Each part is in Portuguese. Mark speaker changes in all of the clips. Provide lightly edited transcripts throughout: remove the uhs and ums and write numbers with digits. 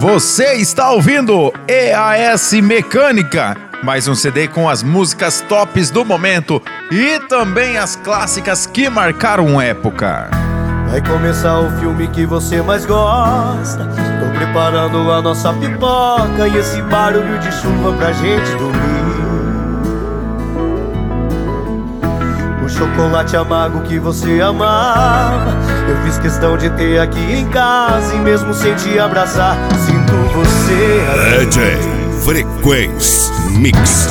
Speaker 1: Você está ouvindo EAS Mecânica, mais um CD com as músicas tops do momento e também as clássicas que marcaram época.
Speaker 2: Vai começar o filme que você mais gosta. Tô preparando a nossa pipoca e esse barulho de chuva pra gente dormir. O chocolate amargo que você amava, eu fiz questão de ter aqui em casa. E mesmo sem te abraçar, sinto você
Speaker 3: DJ Frequência Mix.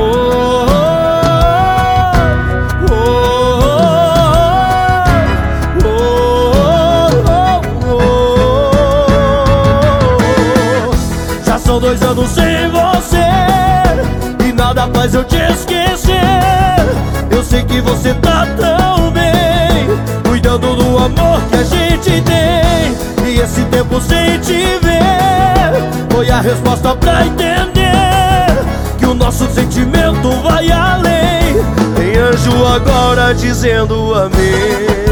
Speaker 2: Já são 2 anos sem você e nada faz eu te esquecer. Eu sei que você tá tão bem, cuidando do amor que a gente tem. E esse tempo sem te ver foi a resposta pra entender que o nosso sentimento vai além. Tem anjo agora dizendo amém.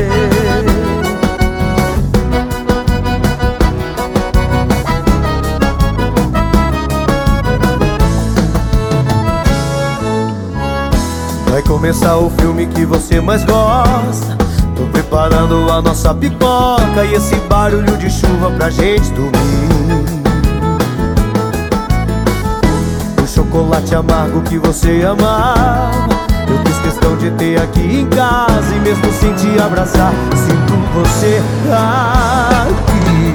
Speaker 2: Vai começar o filme que você mais gosta. Tô preparando a nossa pipoca e esse barulho de chuva pra gente dormir. O chocolate amargo que você amava, eu fiz questão de ter aqui em casa. E mesmo sem te abraçar, sinto você aqui.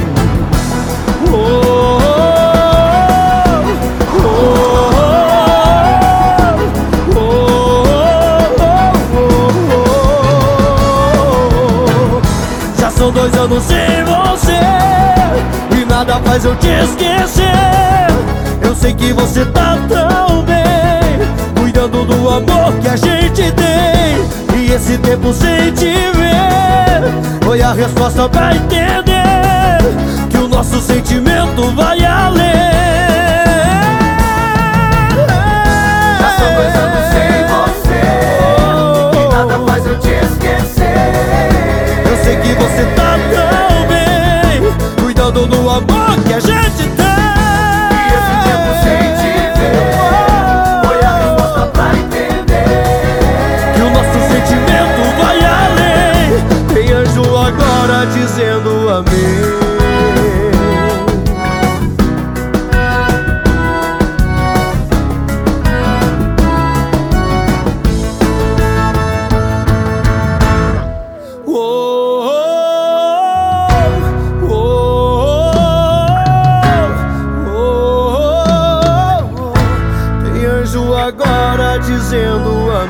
Speaker 2: São 2 anos sem você e nada faz eu te esquecer. Eu sei que você tá tão bem, cuidando do amor que a gente tem. E esse tempo sem te ver foi a resposta pra entender que o nosso sentimento vai além.
Speaker 4: Já são 2 anos sem você e nada faz eu te esquecer.
Speaker 2: Eu sei que você tá tão bem, cuidando do amor que a gente tem.
Speaker 4: E esse tempo sem te ver foi a resposta pra entender
Speaker 2: que o nosso sentimento vai além. Tem anjo agora dizendo amém. Agora dizendo amém.